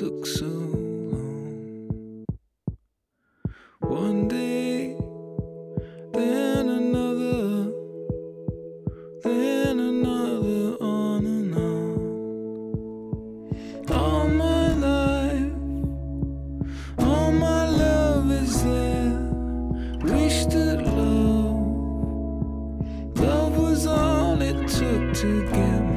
took so long. One day, then another, on and on. All my life, all my love is there. Wish that love was all it took to get me.